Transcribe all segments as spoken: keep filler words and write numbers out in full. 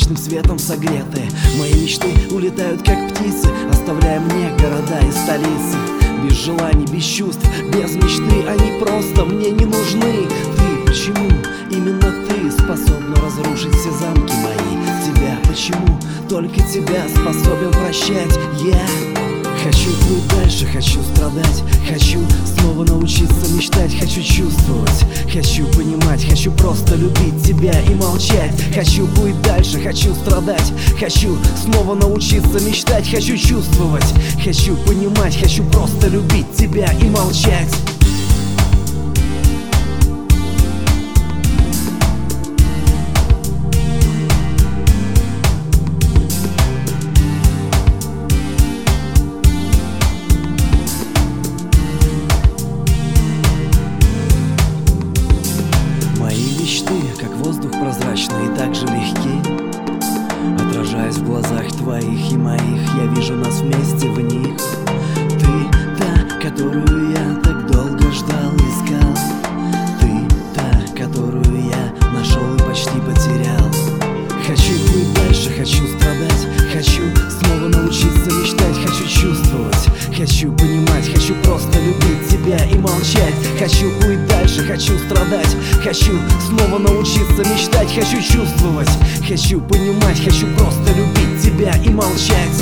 солнечным светом согретые. Мои мечты улетают как птицы, оставляя мне города и столицы. Без желаний, без чувств, без мечты они просто мне не нужны. Ты, почему именно ты способна разрушить все замки мои? Тебя, почему только тебя способен прощать я? Хочу плыть дальше, хочу страдать, хочу снова научиться мечтать, хочу чувствовать, хочу понимать, хочу просто любить тебя и молчать. Хочу плыть дальше, хочу страдать, хочу снова научиться мечтать, хочу чувствовать, хочу понимать, хочу просто любить тебя и молчать. Мечты, как воздух прозрачный и так же легки. Отражаясь в глазах твоих и моих, я вижу нас вместе в них. Ты та, которую я так долго ждал, искал. Ты та, которую я нашел и почти потерял. Хочу плыть дальше, хочу страдать, хочу снова научиться мечтать, хочу чувствовать, хочу понимать, хочу просто любить тебя и молчать. Хочу плыть дальше, хочу страдать, хочу снова научиться мечтать, хочу чувствовать, хочу понимать, хочу просто любить тебя и молчать.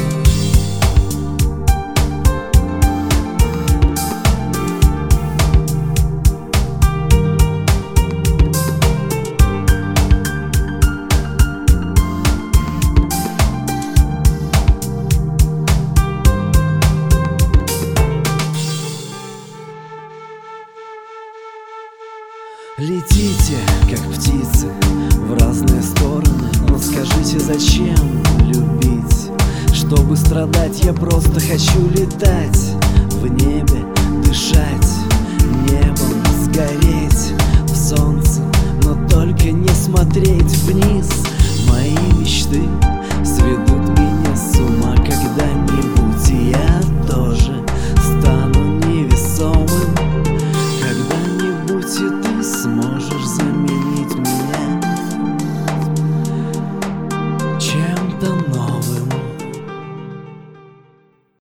Летите, как птицы, в разные стороны, но скажите, зачем любить? Чтобы страдать, я просто хочу летать в небе, дышать небом, сгореть в солнце, но только не смотреть